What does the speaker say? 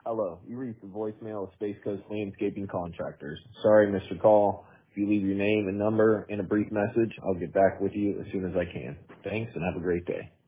Hello, you reached the voicemail of Space Coast Landscaping Contractors. Sorry, Mr. Call. If you leave your name and number and a brief message, I'll get back with you as soon as I can. Thanks and have a great day.